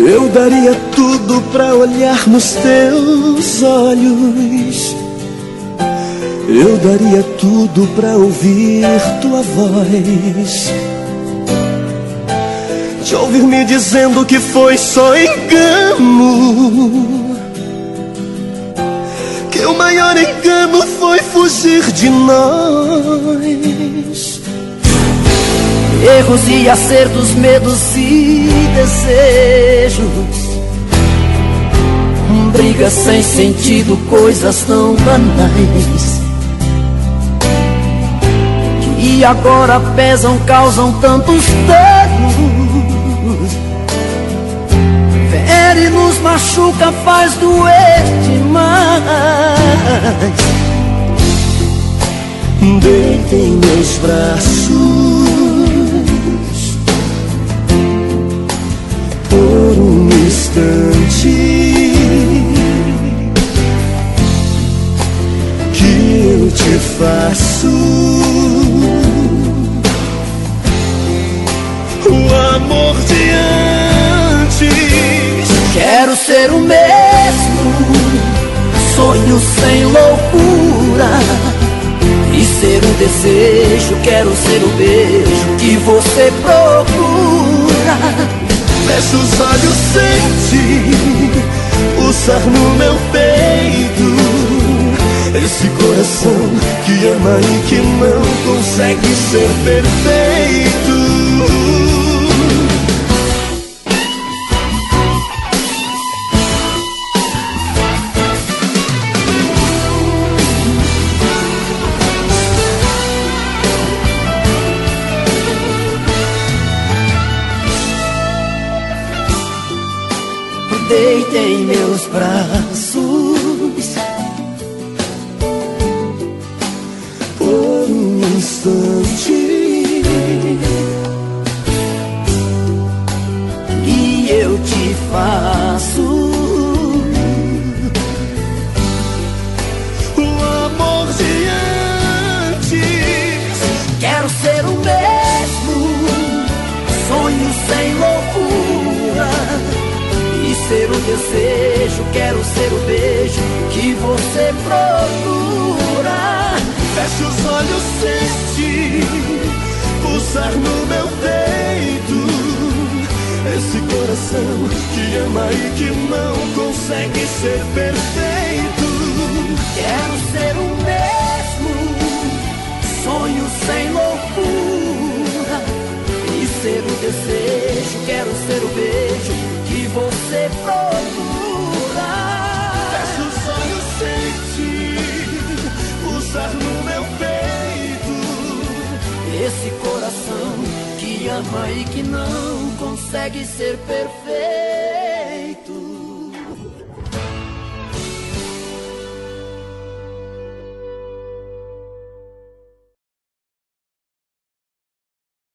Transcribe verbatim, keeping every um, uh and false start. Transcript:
Eu daria tudo pra olhar nos teus olhos. Eu daria tudo pra ouvir tua voz, te ouvir me dizendo que foi só engano, que o maior engano foi fugir de nós. Erros e acertos, medos e desejos, brigas sem sentido, coisas tão banais, que agora pesam, causam tantos danos. Fere, nos machuca, faz doer demais. Deita em meus braços por um instante, que eu te faço o amor de antes. Quero ser o mesmo, sonho sem loucura, e ser o desejo. Quero ser o beijo que você procura. Fecha os olhos, sente pulsar no meu peito esse coração que ama e que não consegue ser perfeito. Deita em meus braços por um instante, e eu te faço o amor de antes. Quero ser o mesmo, sonho sem loucura, ser o desejo. Quero ser o beijo que você procura. Fecha os olhos, sente pulsar no meu peito esse coração que ama e que não consegue ser perfeito. Quero ser o mesmo, sonho sem loucura, e ser o desejo. Quero ser o beijo que você procura. Fecha os olhos, sente pulsar no meu peito esse coração que ama e que não consegue ser perfeito.